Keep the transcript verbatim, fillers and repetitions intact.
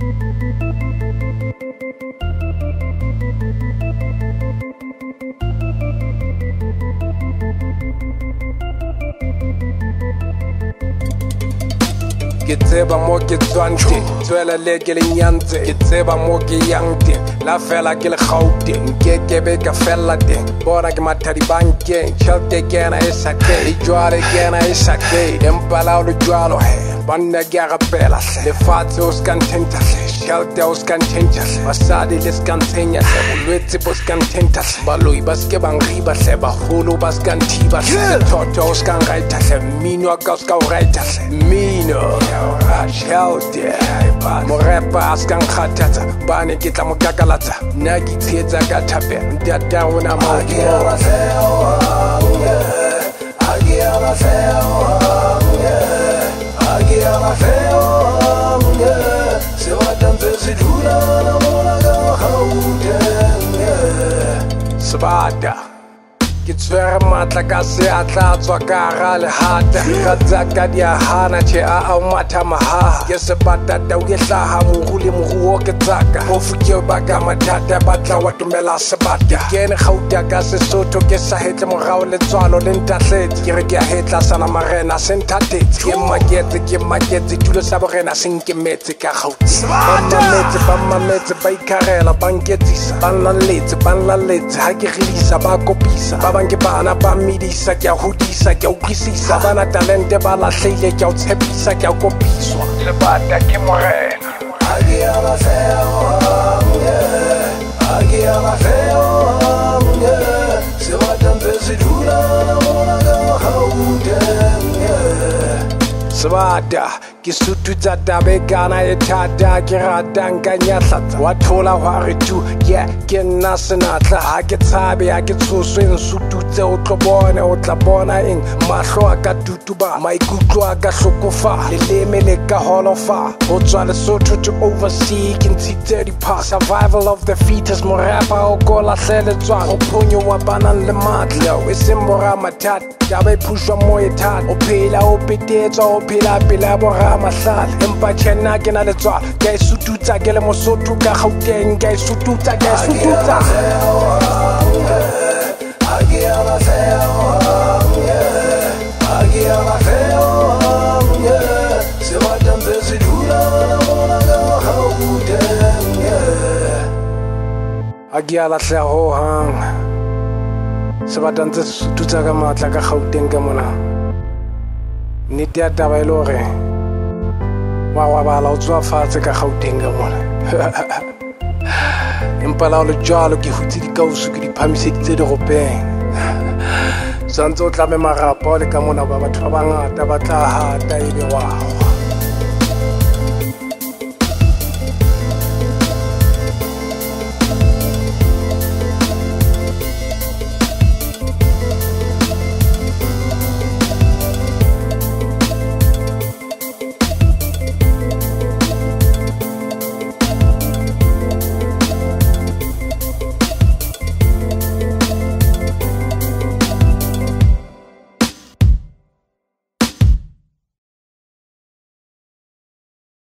Ke tseba mo ke tswang teng, tswelele ke le nyantse. Ke tseba mo ke yang teng, la fela ke le Gauteng. Nkekebe ka fella teng, bona ke mathadi bankeng. Tjhelete kena e sa kei, jwale kena e sa kei. Empa la o le jwalo he, banna ke a rapela hle. Lefatshe o s'ka nthenta hle, tjhelete o s'ka ntjhentjha hle. Basadi le s'ka ntshenya hle, bolwetse bo s'ka nthenta hle. Baloi ba s'ke ba ngriba hle, baholo ba s'ka nthiba hle. Sethoto o s'ka nraita hle, mmino wa ka o s'ka o raita hle. Mmino tjhelete morepa a s'ka nkgathatsa, bane ke tla mo kakalatsa. Nna ke tshehetsa ka thapelo, ntata rona mo Sebata ke tswere matla ka seatla tswa ka hara lehata. Ga tsaka di a hana tjhe a a matha mahaha. Ke sebata tau ke hlaha moru le moruo ke tsaka. Hofu ke baka mathata batla wa tumela sebata. Ke ene Gauta ka Sesotho ke sa hetle morao le tswalo le ntahletse. Ke re ke a hetla sana marena se nthatetse. Ke maketse ke maketse tulo sa borena se nkemetse ka Gauteng. Ba mametse ba mametse ba ikarela ba nketsisa. Ba nlaletse ba nlaletse ha ke rilisa ba kopisa. Bang ke bana ba medisa ke a hodisa ke a utlwisisa. Bana talente ba lahlehile ke a o tshepisa ke a kopiswa. Sebata ke morena a ke a ba feo a ke a ba feo sebata ntse se dula na mona ka Gauteng. Sebata ke sututsa tabekana e thata ke ratang ka nyahlatsa. Wa thola hwa re tu yeah ke nna senatla. Ha ke tshabe ha ke tshoswe nsututse o tlo bona o tla bona eng. Mahlo a ka tutuba maikutlo a ka hlokofa. Leleme le ka holofa ho tswa Lesotho to oversea ke ntshitse dipha. Survival of the fittest morapa o ko lahlele tswang. O phonyo wa banang le matla e seng bora mathata. Taba e phushwa mo e thata. O phela o petetswa o phela pela bora mahlale. Empa tjena ke na le tswa ke isututsa ke le Mosotho ka Gauteng. Ke isututsa ke isututsa a ke a lahleha ho hang. Sebata ntse se sututsa ka matla ka Gauteng ka mona. Nnete ya taba e le hore wa wa bala o tswa fatshe ka Gauteng ka mona. Empa la o le jwalo ke hutse dikausu ke di phamiseditse diropeng. Santse o tlame marapa o le ka mona ba batho ba bangata ba tla hata ebe wao.